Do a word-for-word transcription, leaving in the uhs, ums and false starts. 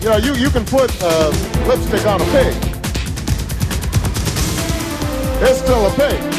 You know, you, you can put uh, lipstick on a pig. It's still a pig.